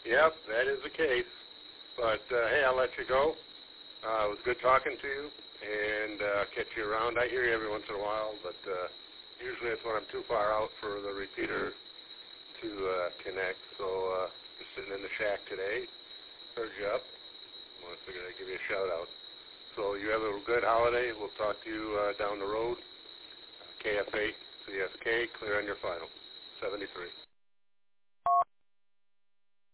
Yep, that is the case. But, hey, I'll let you go. It was good talking to you, and catch you around. I hear you every once in a while, but usually it's when I'm too far out for the repeater to connect. So just sitting in the shack today. Heard you up. I figured I'd give you a shout-out. So you have a good holiday. We'll talk to you down the road. KF8, CSK, clear on your final. 73.